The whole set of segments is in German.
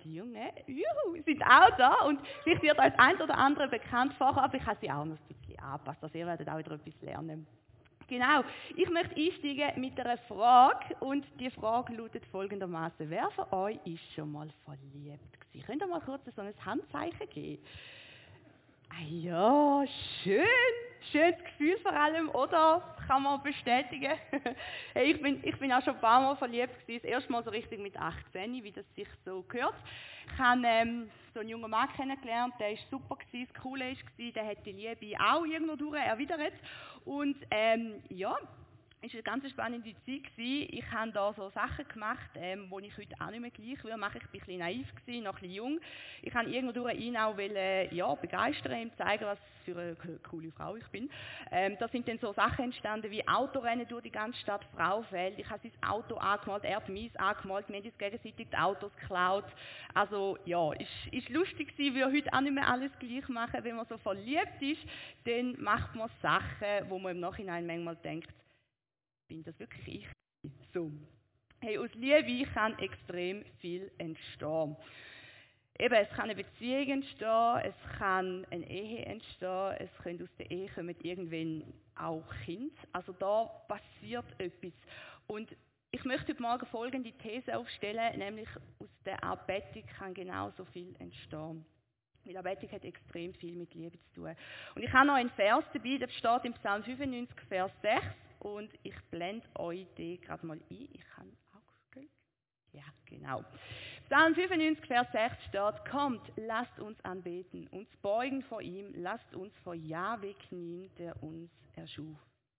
die Jungen, sind auch da und vielleicht wird euch ein oder andere bekannt vorher, aber ich habe sie auch noch ein bisschen angepasst, also ihr werdet auch wieder etwas lernen. Genau, ich möchte einsteigen mit einer Frage und die Frage lautet folgendermaßen: Wer von euch ist schon mal verliebt gewesen? Könnt ihr mal kurz so ein Handzeichen geben? Ah ja, schön, schönes Gefühl vor allem, oder? Kann man bestätigen. Hey, ich bin auch schon ein paar Mal verliebt gewesen, das erste Mal so richtig mit 18, wie das sich so gehört. Ich habe so einen jungen Mann kennengelernt, der war super gewesen, das Coole war, der hat die Liebe auch irgendwo durch erwidert. Und ja, es war eine ganz spannende Zeit gewesen. Ich habe da so Sachen gemacht, die ich heute auch nicht mehr gleich würde machen. Ich war ein bisschen naiv gewesen, noch ein bisschen jung. Ich wollte irgendwo ihn auch begeistern, ihm zeigen, was für eine coole Frau ich bin. Da sind dann so Sachen entstanden wie Autorennen durch die ganze Stadt Frauenfeld. Ich habe sein Auto angemalt, er hat meins angemalt, wir haben uns gegenseitig die Autos geklaut. Also ja, ist lustig gewesen, würde heute auch nicht mehr alles gleich machen. Wenn man so verliebt ist, dann macht man Sachen, wo man im Nachhinein manchmal denkt, bin das wirklich ich? So. Hey, aus Liebe kann extrem viel entstehen. Eben, es kann eine Beziehung entstehen, es kann eine Ehe entstehen, es können aus der Ehe kommen irgendwann auch Kinder. Also da passiert etwas. Und ich möchte heute Morgen folgende These aufstellen, nämlich aus der Anbetung kann genauso viel entstehen. Weil Anbetung hat extrem viel mit Liebe zu tun. Und ich habe noch einen Vers dabei, der steht im Psalm 95, Vers 6. Und ich blende euch den gerade mal ein. Ich kann auch gehen. Ja, genau. Psalm 95, Vers 6 steht: Kommt, lasst uns anbeten, uns beugen vor ihm, lasst uns vor Jahwe knien, der uns erschuf.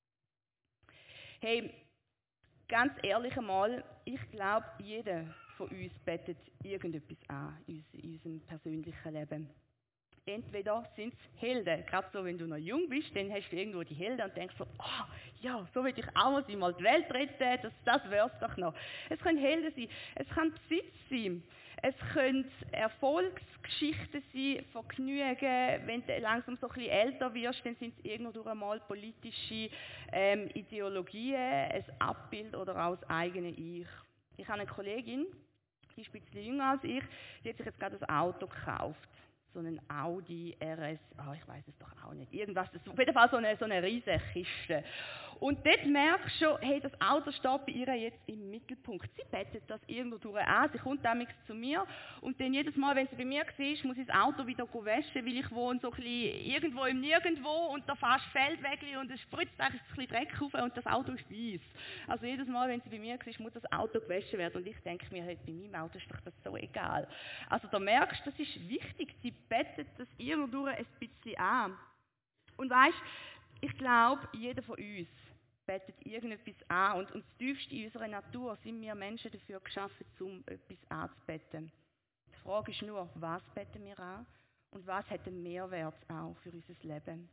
Hey, ganz ehrlich einmal, ich glaube, jeder von uns betet irgendetwas an in unserem persönlichen Leben. Entweder sind es Helden, gerade so, wenn du noch jung bist, dann hast du irgendwo die Helden und denkst so, oh, ja, so will ich auch mal die Welt retten, das wär's doch noch. Es können Helden sein, es kann Besitz sein, es können Erfolgsgeschichten sein, Vergnügen, wenn du langsam so ein bisschen älter wirst, dann sind es irgendwo einmal politische Ideologien, ein Abbild oder auch das eigene Ich. Ich habe eine Kollegin, die ist ein bisschen jünger als ich, die hat sich jetzt gerade ein Auto gekauft. So einen Audi RS, ich weiß es doch auch nicht, irgendwas, das ist auf jeden Fall so eine riesige Kiste. Und dort merkst du schon, hey, das Auto steht bei ihr jetzt im Mittelpunkt. Sie bettet das irgendwo durch an, sie kommt damals zu mir und dann jedes Mal, wenn sie bei mir war, muss ich das Auto wieder waschen, weil ich wohne so ein bisschen irgendwo im Nirgendwo und da fährst Feldwegli und es spritzt eigentlich ein bisschen Dreck rauf und das Auto ist weiss. Also jedes Mal, wenn sie bei mir war, muss das Auto gewaschen werden und ich denke mir, hey, bei meinem Auto ist doch das so egal. Also da merkst du, das ist wichtig, sie bettet das irgendwo ein bisschen an. Und weisst, ich glaube, jeder von uns bettet irgendetwas an und das tiefste in unserer Natur sind wir Menschen dafür geschaffen, um etwas anzubetten. Die Frage ist nur, was beten wir an und was hat einen Mehrwert auch für unser Leben.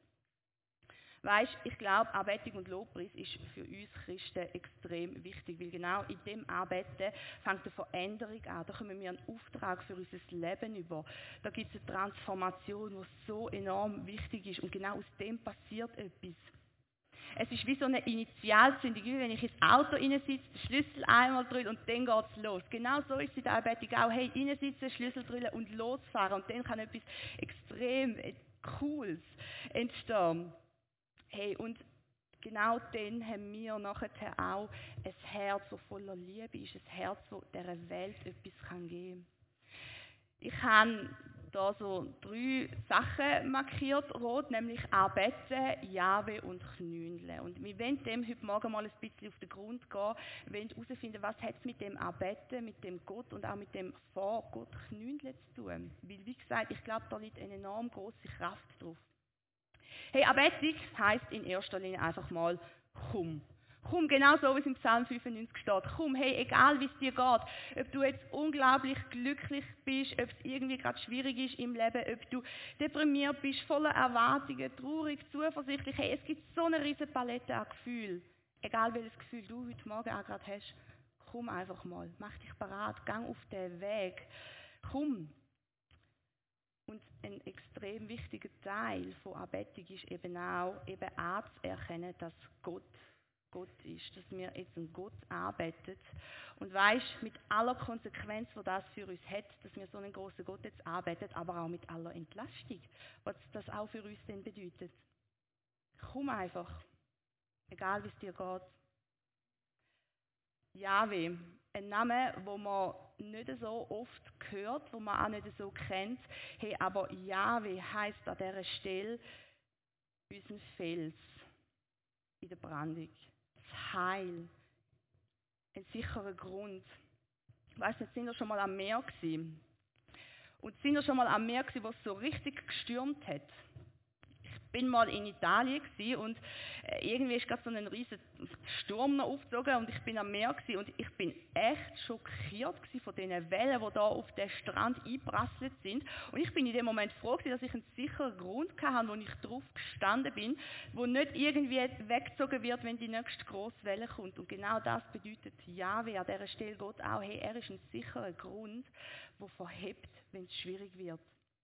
Weisst, ich glaube, Anbetung und Lobpreis ist für uns Christen extrem wichtig, weil genau in dem Anbeten fängt eine Veränderung an. Da kommen wir einen Auftrag für unser Leben über. Da gibt es eine Transformation, die so enorm wichtig ist und genau aus dem passiert etwas. Es ist wie so eine Initialzündung, wie wenn ich ins Auto reinsitze, den Schlüssel einmal drücke und dann geht es los. Genau so ist es in der Anbetung auch. Hey, reinsitzen, Schlüssel drücken und losfahren und dann kann etwas extrem Cooles entstehen. Hey, und genau dann haben wir nachher auch ein Herz, das voller Liebe ist, ein Herz, das dieser Welt etwas geben kann. Ich habe da so 3 Sachen markiert, rot, nämlich Anbeten, Jahwe und Knünle. Und wir wollen dem heute Morgen mal ein bisschen auf den Grund gehen, wir wollen herausfinden, was hat es mit dem Anbeten, mit dem Gott und auch mit dem vor Gott Knünle zu tun. Weil, wie gesagt, ich glaube, da liegt eine enorm große Kraft drauf. Hey, Anbetung heisst in erster Linie einfach mal komm. Komm, genau so wie es im Psalm 95 steht. Komm, hey, egal wie es dir geht, ob du jetzt unglaublich glücklich bist, ob es irgendwie gerade schwierig ist im Leben, ob du deprimiert bist, voller Erwartungen, traurig, zuversichtlich. Hey, es gibt so eine riesige Palette an Gefühlen. Egal welches Gefühl du heute Morgen auch gerade hast, komm einfach mal, mach dich bereit, gang auf den Weg. Komm. Und ein extrem wichtiger Teil von Anbetung ist eben auch, eben anzuerkennen, dass Gott Gott ist, dass wir jetzt einen Gott arbeitet und weisst, mit aller Konsequenz, die das für uns hat, dass wir so einen großen Gott jetzt arbeitet, aber auch mit aller Entlastung, was das auch für uns denn bedeutet. Komm einfach, egal wie es dir geht. Jahwe, ein Name, wo man nicht so oft hört, wo man auch nicht so kennt, hey, aber Jahwe heisst an dieser Stelle unseren Fels in der Brandung. Das Heil, ein sicherer Grund. Ich weiss nicht, sind wir schon mal am Meer gewesen? Und sind wir schon mal am Meer gewesen, wo es so richtig gestürmt hat? Ich bin mal in Italien gewesen und irgendwie ist gerade so ein riesen Sturm noch aufgezogen und ich bin am Meer gewesen und ich bin echt schockiert gewesen von den Wellen, die da auf den Strand eingeprasselt sind. Und ich bin in dem Moment froh gewesen, dass ich einen sicheren Grund hatte, wo ich drauf gestanden bin, wo nicht irgendwie weggezogen wird, wenn die nächste grosse Welle kommt. Und genau das bedeutet Jahwe an dieser Stelle Gott auch. Hey, er ist ein sicherer Grund, der verhebt, wenn es schwierig wird.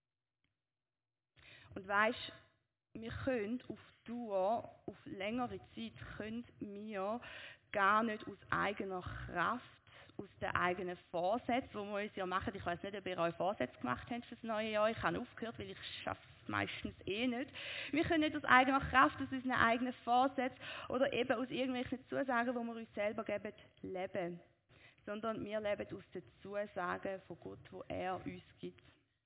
Und weisst, wir können auf Dauer, auf längere Zeit, können wir gar nicht aus eigener Kraft, aus den eigenen Vorsätzen, die wir uns ja machen, ich weiß nicht, ob ihr euch Vorsätze gemacht habt für das neue Jahr, ich habe aufgehört, weil ich schaffe es meistens nicht. Wir können nicht aus eigener Kraft, aus unseren eigenen Vorsätzen oder eben aus irgendwelchen Zusagen, die wir uns selber geben, leben, sondern wir leben aus den Zusagen von Gott, die er uns gibt.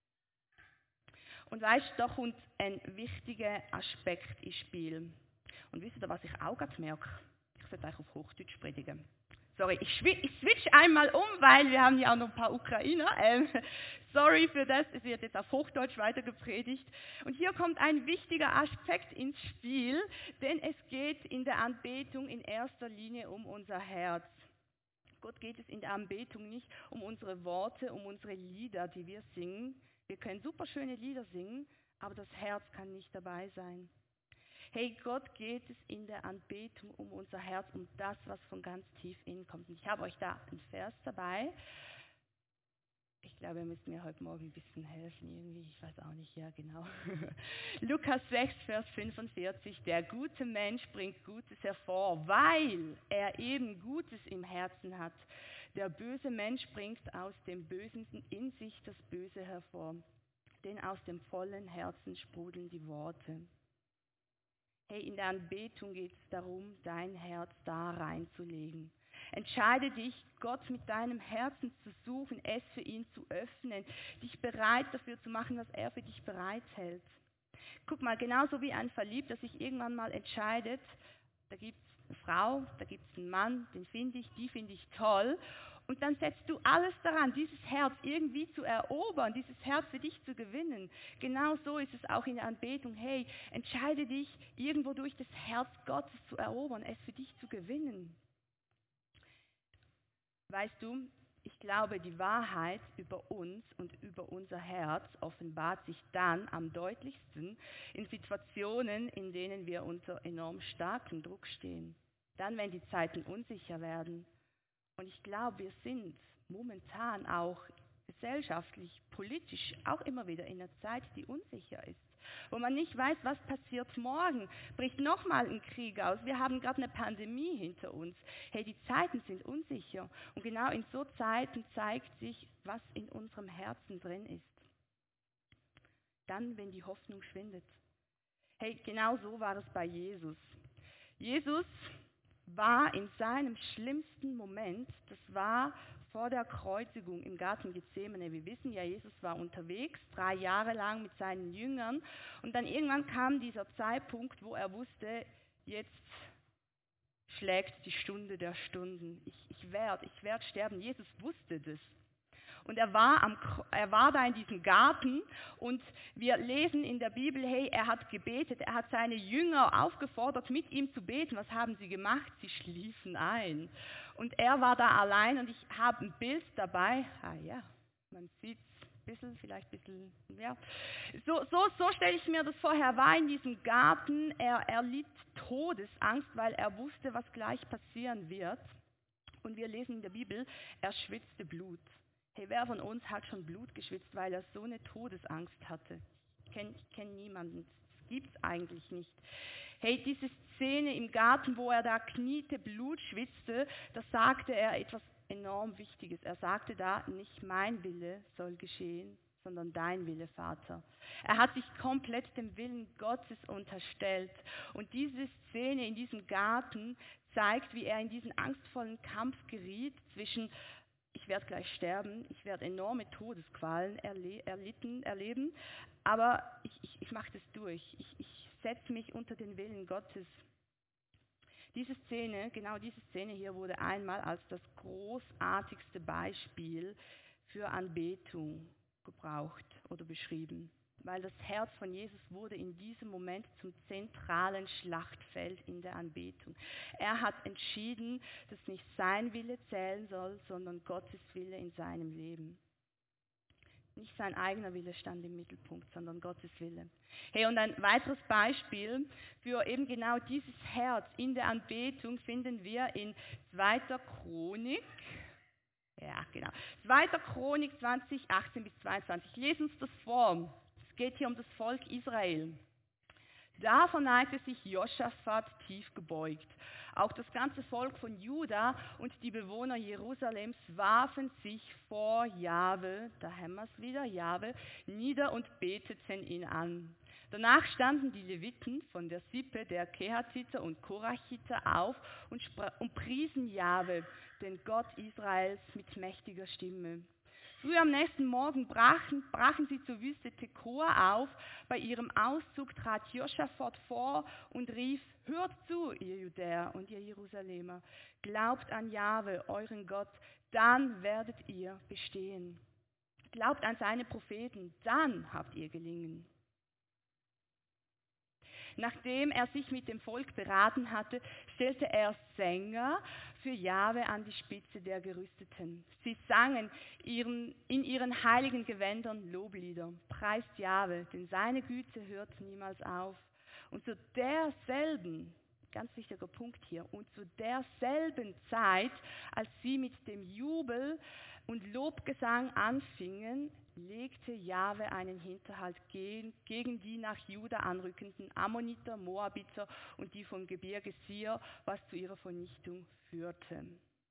Und weisst, da kommt ein wichtiger Aspekt ins Spiel. Und wisst ihr, was ich auch gerade merke? Ich sollte eigentlich auf Hochdeutsch predigen. Sorry, ich switch einmal um, weil wir haben hier auch noch ein paar Ukrainer. Sorry für das, es wird jetzt auf Hochdeutsch weiter gepredigt. Und hier kommt ein wichtiger Aspekt ins Spiel, denn es geht in der Anbetung in erster Linie um unser Herz. Gott geht es in der Anbetung nicht um unsere Worte, um unsere Lieder, die wir singen. Wir können super schöne Lieder singen, aber das Herz kann nicht dabei sein. Hey, Gott geht es in der Anbetung um unser Herz, um das, was von ganz tief innen kommt. Und ich habe euch da einen Vers dabei. Ich glaube, ihr müsst mir heute Morgen ein bisschen helfen irgendwie. Ich weiß auch nicht, ja genau. Lukas 6, Vers 45. Der gute Mensch bringt Gutes hervor, weil er eben Gutes im Herzen hat. Der böse Mensch bringt aus dem Bösen in sich das Böse hervor. Denn aus dem vollen Herzen sprudeln die Worte. Hey, in der Anbetung geht es darum, dein Herz da reinzulegen. Entscheide dich, Gott mit deinem Herzen zu suchen, es für ihn zu öffnen, dich bereit dafür zu machen, was er für dich bereithält. Guck mal, genauso wie ein Verliebter sich irgendwann mal entscheidet, da gibt es eine Frau, da gibt es einen Mann, den finde ich, die finde ich toll. Und dann setzt du alles daran, dieses Herz irgendwie zu erobern, dieses Herz für dich zu gewinnen. Genau so ist es auch in der Anbetung. Hey, entscheide dich, irgendwo durch das Herz Gottes zu erobern, es für dich zu gewinnen. Weißt du, ich glaube, die Wahrheit über uns und über unser Herz offenbart sich dann am deutlichsten in Situationen, in denen wir unter enorm starkem Druck stehen. Dann, wenn die Zeiten unsicher werden. Und ich glaube, wir sind momentan auch gesellschaftlich, politisch auch immer wieder in einer Zeit, die unsicher ist. Wo man nicht weiß, was passiert morgen. Bricht nochmal ein Krieg aus. Wir haben gerade eine Pandemie hinter uns. Hey, die Zeiten sind unsicher. Und genau in so Zeiten zeigt sich, was in unserem Herzen drin ist. Dann, wenn die Hoffnung schwindet. Hey, genau so war es bei Jesus. Jesus war in seinem schlimmsten Moment, das war vor der Kreuzigung im Garten Gethsemane. Wir wissen ja, Jesus war unterwegs, 3 Jahre lang mit seinen Jüngern und dann irgendwann kam dieser Zeitpunkt, wo er wusste, jetzt schlägt die Stunde der Stunden. Ich werd sterben. Jesus wusste das. Und er war da in diesem Garten und wir lesen in der Bibel, hey, er hat gebetet, er hat seine Jünger aufgefordert, mit ihm zu beten. Was haben sie gemacht? Sie schliefen ein. Und er war da allein und ich habe ein Bild dabei. Ah ja, man sieht es vielleicht ein bisschen, ja. So stelle ich mir das vor. Er war in diesem Garten, er litt Todesangst, weil er wusste, was gleich passieren wird. Und wir lesen in der Bibel, er schwitzte Blut. Hey, wer von uns hat schon Blut geschwitzt, weil er so eine Todesangst hatte? Ich kenn niemanden. gibt es eigentlich nicht. Hey, diese Szene im Garten, wo er da kniete, Blut schwitzte, da sagte er etwas enorm Wichtiges. Er sagte da, nicht mein Wille soll geschehen, sondern dein Wille, Vater. Er hat sich komplett dem Willen Gottes unterstellt. Und diese Szene in diesem Garten zeigt, wie er in diesen angstvollen Kampf geriet zwischen, ich werde gleich sterben, ich werde enorme Todesqualen erleben, aber ich mache das durch. Ich setze mich unter den Willen Gottes. Genau diese Szene hier wurde einmal als das großartigste Beispiel für Anbetung gebraucht oder beschrieben, weil das Herz von Jesus wurde in diesem Moment zum zentralen Schlachtfeld in der Anbetung. Er hat entschieden, dass nicht sein Wille zählen soll, sondern Gottes Wille in seinem Leben. Nicht sein eigener Wille stand im Mittelpunkt, sondern Gottes Wille. Hey, und ein weiteres Beispiel für eben genau dieses Herz in der Anbetung finden wir in 2. Chronik. Ja, genau. 2. Chronik 20, 18 bis 22. Lesen uns das vor. Es geht hier um das Volk Israel. Da verneigte sich Josaphat tief gebeugt. Auch das ganze Volk von Juda und die Bewohner Jerusalems warfen sich vor Jahwe, da haben wir es wieder, Jahwe, nieder und beteten ihn an. Danach standen die Leviten von der Sippe der Kehathiter und Korachiter auf und priesen Jahwe, den Gott Israels, mit mächtiger Stimme. Früh am nächsten Morgen brachen sie zur Wüste Tekoa auf. Bei ihrem Auszug trat Josaphat vor und rief, hört zu, ihr Judäer und ihr Jerusalemer, glaubt an Jahwe, euren Gott, dann werdet ihr bestehen. Glaubt an seine Propheten, dann habt ihr gelingen. Nachdem er sich mit dem Volk beraten hatte, stellte er Sänger für Jahwe an die Spitze der Gerüsteten. Sie sangen in ihren heiligen Gewändern Loblieder. Preist Jahwe, denn seine Güte hört niemals auf. Und zu derselben, ganz wichtiger Punkt hier, und zu derselben Zeit, als sie mit dem Jubel und Lobgesang anfingen, legte Jahwe einen Hinterhalt gegen die nach Juda anrückenden Ammoniter, Moabiter und die vom Gebirge Seir, was zu ihrer Vernichtung führte.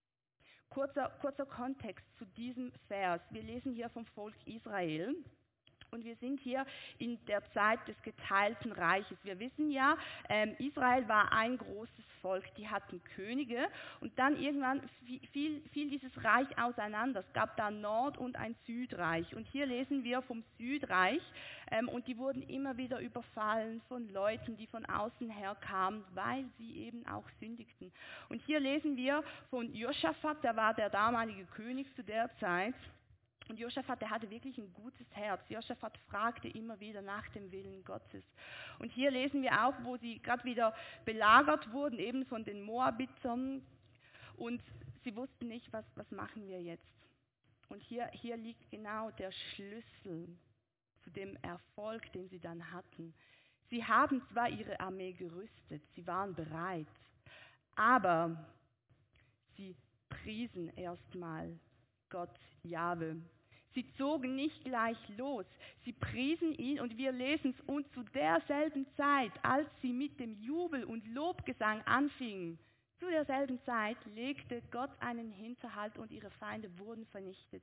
Kurzer Kontext zu diesem Vers. Wir lesen hier vom Volk Israel. Und wir sind hier in der Zeit des geteilten Reiches. Wir wissen ja, Israel war ein großes Volk, die hatten Könige und dann irgendwann fiel dieses Reich auseinander. Es gab da ein Nord- und ein Südreich. Und hier lesen wir vom Südreich und die wurden immer wieder überfallen von Leuten, die von außen her kamen, weil sie eben auch sündigten. Und hier lesen wir von Josaphat, der war der damalige König zu der Zeit. Und Josaphat, der hatte wirklich ein gutes Herz. Josaphat fragte immer wieder nach dem Willen Gottes. Und hier lesen wir auch, wo sie gerade wieder belagert wurden, eben von den Moabitern. Und sie wussten nicht, was machen wir jetzt. Und hier liegt genau der Schlüssel zu dem Erfolg, den sie dann hatten. Sie haben zwar ihre Armee gerüstet, sie waren bereit, aber sie priesen erstmal Gott Jahwe. Sie zogen nicht gleich los, sie priesen ihn und wir lesen es, und zu derselben Zeit, als sie mit dem Jubel und Lobgesang anfingen, zu derselben Zeit legte Gott einen Hinterhalt und ihre Feinde wurden vernichtet.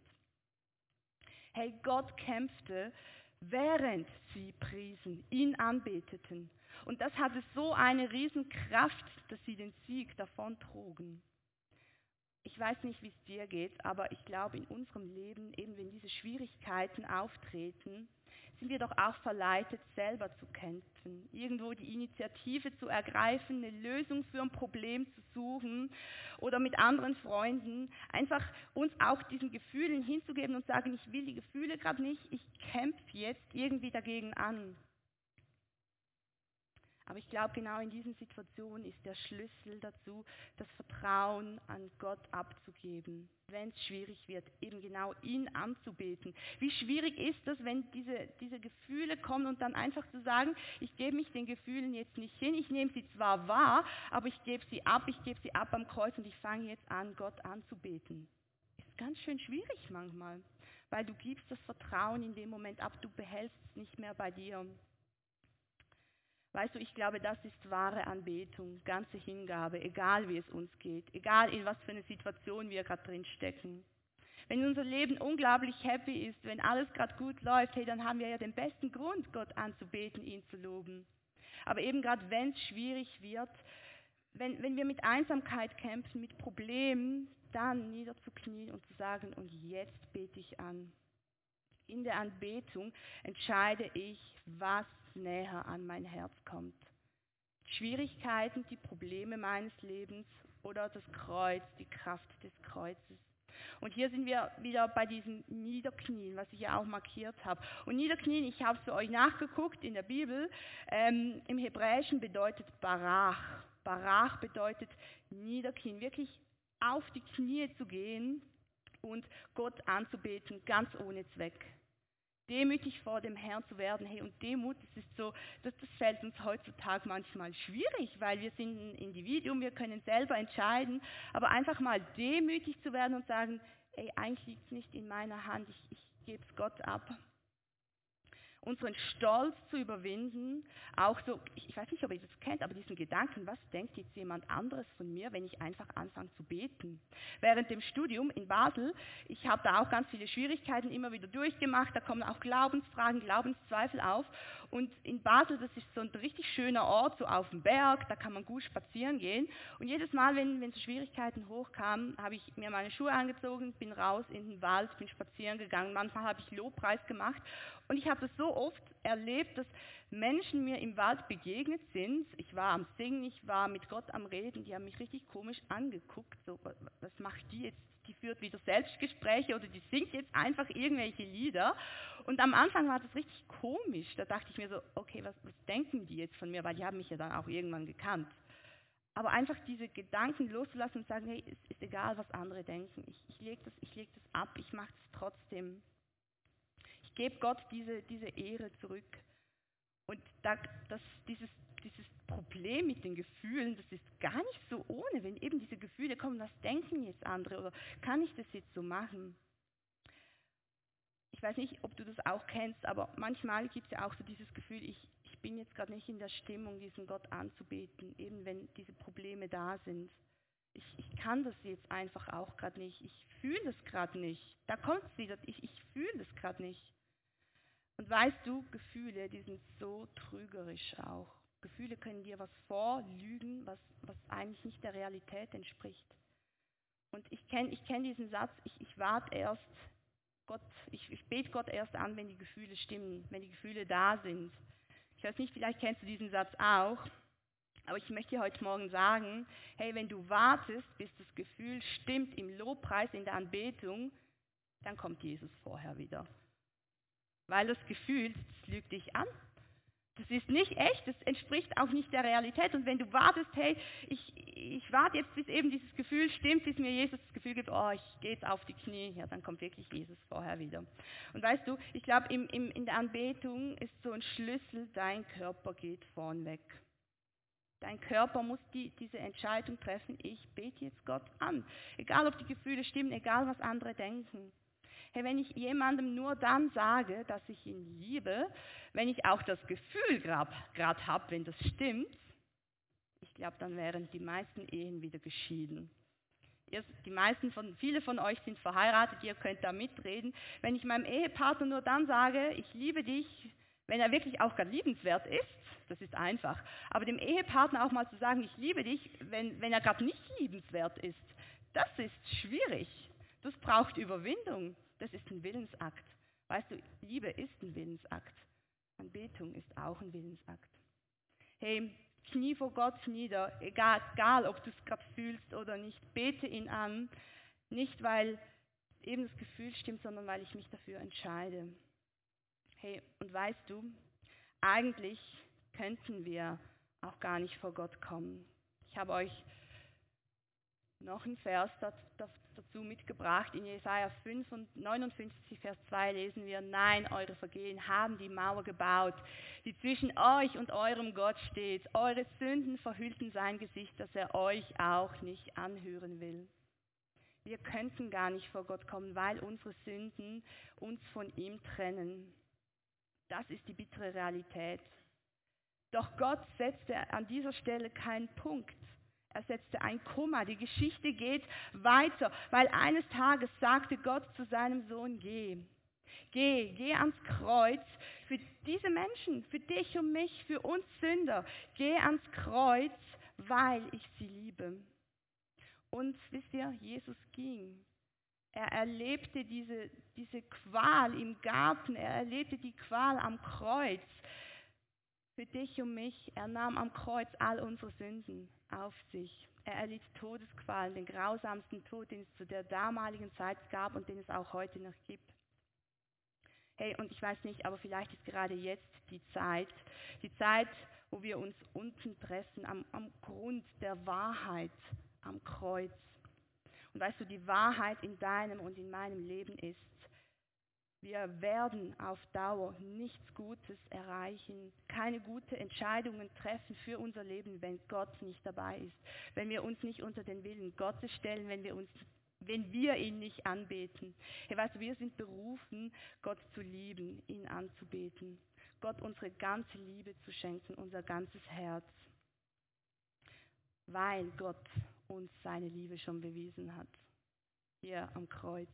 Hey, Gott kämpfte, während sie priesen, ihn anbeteten. Und das hatte so eine Riesenkraft, dass sie den Sieg davontrugen. Ich weiß nicht, wie es dir geht, aber ich glaube, in unserem Leben, eben wenn diese Schwierigkeiten auftreten, sind wir doch auch verleitet, selber zu kämpfen, irgendwo die Initiative zu ergreifen, eine Lösung für ein Problem zu suchen oder mit anderen Freunden einfach uns auch diesen Gefühlen hinzugeben und sagen, ich will die Gefühle gerade nicht, ich kämpfe jetzt irgendwie dagegen an. Aber ich glaube, genau in diesen Situationen ist der Schlüssel dazu, das Vertrauen an Gott abzugeben, wenn es schwierig wird, eben genau ihn anzubeten. Wie schwierig ist das, wenn diese Gefühle kommen und dann einfach zu sagen, ich gebe mich den Gefühlen jetzt nicht hin, ich nehme sie zwar wahr, aber ich gebe sie ab am Kreuz und ich fange jetzt an, Gott anzubeten. Ist ganz schön schwierig manchmal, weil du gibst das Vertrauen in dem Moment ab, du behältst es nicht mehr bei dir. Weißt du, ich glaube, das ist wahre Anbetung, ganze Hingabe, egal wie es uns geht, egal in was für eine Situation wir gerade drin stecken. Wenn unser Leben unglaublich happy ist, wenn alles gerade gut läuft, hey, dann haben wir ja den besten Grund, Gott anzubeten, ihn zu loben. Aber eben gerade wenn es schwierig wird, wenn wir mit Einsamkeit kämpfen, mit Problemen, dann niederzuknien und zu sagen, und jetzt bete ich an. In der Anbetung entscheide ich, was näher an mein Herz kommt. Schwierigkeiten, die Probleme meines Lebens oder das Kreuz, die Kraft des Kreuzes. Und hier sind wir wieder bei diesem Niederknien, was ich ja auch markiert habe. Und Niederknien, ich habe es für euch nachgeguckt in der Bibel, im Hebräischen bedeutet Barach. Barach bedeutet Niederknien, wirklich auf die Knie zu gehen und Gott anzubeten, ganz ohne Zweck. Demütig vor dem Herrn zu werden, hey, und Demut, das fällt uns heutzutage manchmal schwierig, weil wir sind ein Individuum, wir können selber entscheiden, aber einfach mal demütig zu werden und sagen, ey, eigentlich liegt es nicht in meiner Hand, ich gebe es Gott ab. Unseren Stolz zu überwinden, auch so, ich weiß nicht, ob ihr das kennt, aber diesen Gedanken, was denkt jetzt jemand anderes von mir, wenn ich einfach anfange zu beten? Während dem Studium in Basel, ich habe da auch ganz viele Schwierigkeiten immer wieder durchgemacht, da kommen auch Glaubensfragen, Glaubenszweifel auf und in Basel, das ist so ein richtig schöner Ort, so auf dem Berg, da kann man gut spazieren gehen und jedes Mal, wenn so Schwierigkeiten hochkamen, habe ich mir meine Schuhe angezogen, bin raus in den Wald, bin spazieren gegangen, manchmal habe ich Lobpreis gemacht. Und ich habe das so oft erlebt, dass Menschen mir im Wald begegnet sind. Ich war am Singen, ich war mit Gott am Reden, die haben mich richtig komisch angeguckt. So, was macht die jetzt? Die führt wieder Selbstgespräche oder die singt jetzt einfach irgendwelche Lieder. Und am Anfang war das richtig komisch. Da dachte ich mir so, okay, was denken die jetzt von mir? Weil die haben mich ja dann auch irgendwann gekannt. Aber einfach diese Gedanken loszulassen und sagen, hey, es ist egal, was andere denken. Ich leg das ab, ich mache es trotzdem. Ich gebe Gott diese Ehre zurück. Und dieses Problem mit den Gefühlen, das ist gar nicht so ohne, wenn eben diese Gefühle kommen, was denken jetzt andere oder kann ich das jetzt so machen? Ich weiß nicht, ob du das auch kennst, aber manchmal gibt es ja auch so dieses Gefühl, ich bin jetzt gerade nicht in der Stimmung, diesen Gott anzubeten, eben wenn diese Probleme da sind. Ich kann das jetzt einfach auch gerade nicht, ich fühle das gerade nicht. Da kommt es wieder, ich fühle das gerade nicht. Und weißt du, Gefühle, die sind so trügerisch auch. Gefühle können dir was vorlügen, was eigentlich nicht der Realität entspricht. Und ich kenn diesen Satz, ich warte erst, ich bete Gott erst an, wenn die Gefühle stimmen, wenn die Gefühle da sind. Ich weiß nicht, vielleicht kennst du diesen Satz auch, aber ich möchte dir heute Morgen sagen, hey, wenn du wartest, bis das Gefühl stimmt im Lobpreis, in der Anbetung, dann kommt Jesus vorher wieder. Weil das Gefühl, das lügt dich an. Das ist nicht echt, das entspricht auch nicht der Realität. Und wenn du wartest, hey, ich warte jetzt, bis eben dieses Gefühl stimmt, bis mir Jesus das Gefühl gibt, oh, ich gehe jetzt auf die Knie, ja, dann kommt wirklich Jesus vorher wieder. Und weißt du, ich glaube, in der Anbetung ist so ein Schlüssel, dein Körper geht vorn weg. Dein Körper muss diese Entscheidung treffen, ich bete jetzt Gott an. Egal, ob die Gefühle stimmen, egal, was andere denken. Hey, wenn ich jemandem nur dann sage, dass ich ihn liebe, wenn ich auch das Gefühl gerade habe, wenn das stimmt, ich glaube, dann wären die meisten Ehen wieder geschieden. Viele von euch sind verheiratet, ihr könnt da mitreden. Wenn ich meinem Ehepartner nur dann sage, ich liebe dich, wenn er wirklich auch gerade liebenswert ist, das ist einfach. Aber dem Ehepartner auch mal zu sagen, ich liebe dich, wenn er gerade nicht liebenswert ist, das ist schwierig. Das braucht Überwindung. Das ist ein Willensakt. Weißt du, Liebe ist ein Willensakt. Anbetung ist auch ein Willensakt. Hey, knie vor Gott nieder, egal ob du es gerade fühlst oder nicht, bete ihn an. Nicht, weil eben das Gefühl stimmt, sondern weil ich mich dafür entscheide. Hey, und weißt du, eigentlich könnten wir auch gar nicht vor Gott kommen. Ich habe euch noch einen Vers dazu mitgebracht. In Jesaja 5 und 59, Vers 2 lesen wir, nein, eure Vergehen haben die Mauer gebaut, die zwischen euch und eurem Gott steht. Eure Sünden verhüllten sein Gesicht, dass er euch auch nicht anhören will. Wir könnten gar nicht vor Gott kommen, weil unsere Sünden uns von ihm trennen. Das ist die bittere Realität. Doch Gott setzte an dieser Stelle keinen Punkt. Er setzte ein Komma. Die Geschichte geht weiter, weil eines Tages sagte Gott zu seinem Sohn, geh ans Kreuz für diese Menschen, für dich und mich, für uns Sünder. Geh ans Kreuz, weil ich sie liebe. Und wisst ihr, Jesus ging. Er erlebte diese Qual im Garten, er erlebte die Qual am Kreuz. Für dich und mich, er nahm am Kreuz all unsere Sünden auf sich. Er erlitt Todesqualen, den grausamsten Tod, den es zu der damaligen Zeit gab und den es auch heute noch gibt. Hey, und ich weiß nicht, aber vielleicht ist gerade jetzt die Zeit, wo wir uns unten pressen, am Grund der Wahrheit, am Kreuz. Und weißt du, die Wahrheit in deinem und in meinem Leben ist, wir werden auf Dauer nichts Gutes erreichen, keine guten Entscheidungen treffen für unser Leben, wenn Gott nicht dabei ist, wenn wir uns nicht unter den Willen Gottes stellen, wenn wir ihn nicht anbeten. Hey, weißt du, wir sind berufen, Gott zu lieben, ihn anzubeten, Gott unsere ganze Liebe zu schenken, unser ganzes Herz, weil Gott uns seine Liebe schon bewiesen hat, hier am Kreuz.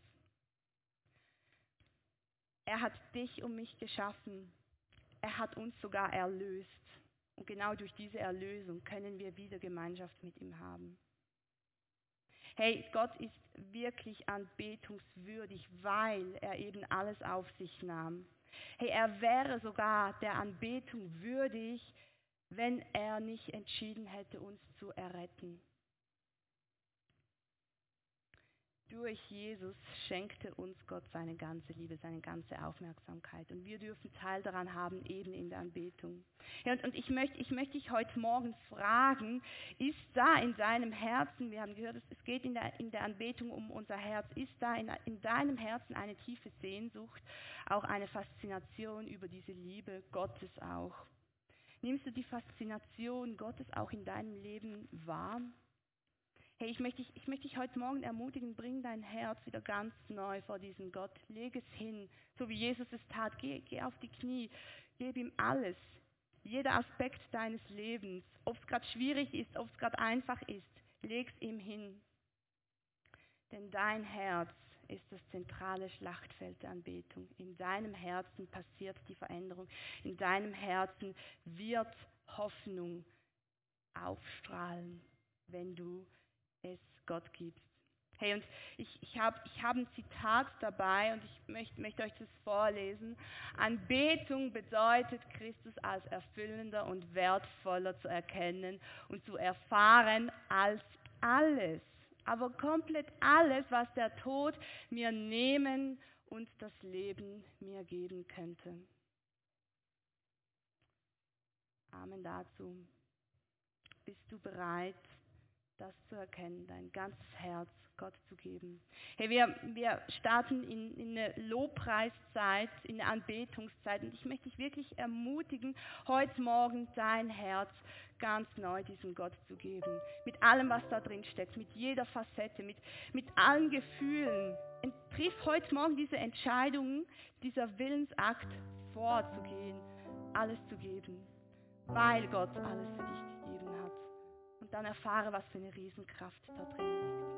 Er hat dich und mich geschaffen. Er hat uns sogar erlöst. Und genau durch diese Erlösung können wir wieder Gemeinschaft mit ihm haben. Hey, Gott ist wirklich anbetungswürdig, weil er eben alles auf sich nahm. Hey, er wäre sogar der Anbetung würdig, wenn er nicht entschieden hätte, uns zu erretten. Durch Jesus schenkte uns Gott seine ganze Liebe, seine ganze Aufmerksamkeit. Und wir dürfen Teil daran haben, eben in der Anbetung. Ja, und ich möchte dich heute Morgen fragen, ist da in deinem Herzen, wir haben gehört, es geht in der Anbetung um unser Herz, ist da in deinem Herzen eine tiefe Sehnsucht, auch eine Faszination über diese Liebe Gottes auch? Nimmst du die Faszination Gottes auch in deinem Leben wahr? Hey, ich möchte dich heute Morgen ermutigen, bring dein Herz wieder ganz neu vor diesen Gott, leg es hin, so wie Jesus es tat, geh auf die Knie, gib ihm alles, jeder Aspekt deines Lebens, ob es gerade schwierig ist, ob es gerade einfach ist, leg es ihm hin. Denn dein Herz ist das zentrale Schlachtfeld der Anbetung. In deinem Herzen passiert die Veränderung, in deinem Herzen wird Hoffnung aufstrahlen, wenn du es Gott gibst. Hey, und ich hab ein Zitat dabei und ich möchte euch das vorlesen. Anbetung bedeutet, Christus als erfüllender und wertvoller zu erkennen und zu erfahren als alles, aber komplett alles, was der Tod mir nehmen und das Leben mir geben könnte. Amen dazu. Bist du bereit, das zu erkennen, dein ganzes Herz Gott zu geben? Hey, wir starten in eine Lobpreiszeit, in eine Anbetungszeit und ich möchte dich wirklich ermutigen, heute Morgen dein Herz ganz neu diesem Gott zu geben. Mit allem, was da drin steckt, mit jeder Facette, mit allen Gefühlen. Und triff heute Morgen diese Entscheidung, dieser Willensakt vorzugehen, alles zu geben, weil Gott alles für dich gegeben hat. Und dann erfahre, was für eine Riesenkraft da drin liegt.